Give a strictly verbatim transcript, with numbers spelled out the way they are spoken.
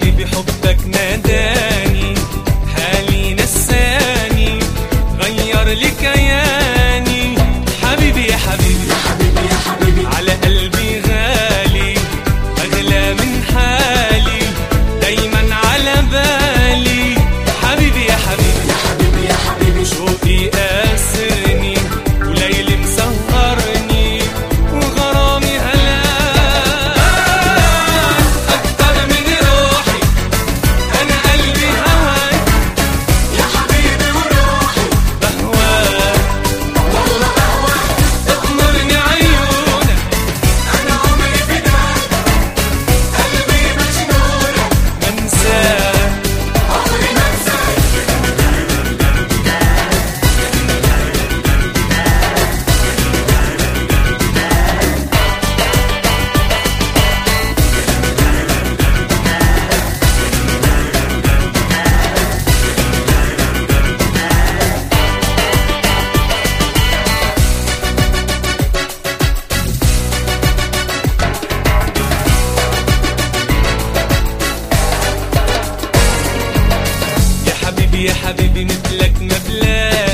حبيبي حبك ناداني، حالي نساني غير لي كياني. حبيبي يا حبيبي يا حبيبي يا حبيبي على قلبي غالي، أغلى من حالي دايما على بالي. حبيبي يا حبيبي يا حبيبي يا حبيبي شوقي قاسرني وليلي مسهرني وغرامي هلال أكتر من روحي. أنا قلبي هواك يا حبيبي وروحي بهواك والله بهواك. اغمرني عيونك أنا عمري فداك قلبي مجنونك منساك عمري ما انساك. يا حبيبي يا حبيبي مثلك ما بلاقي.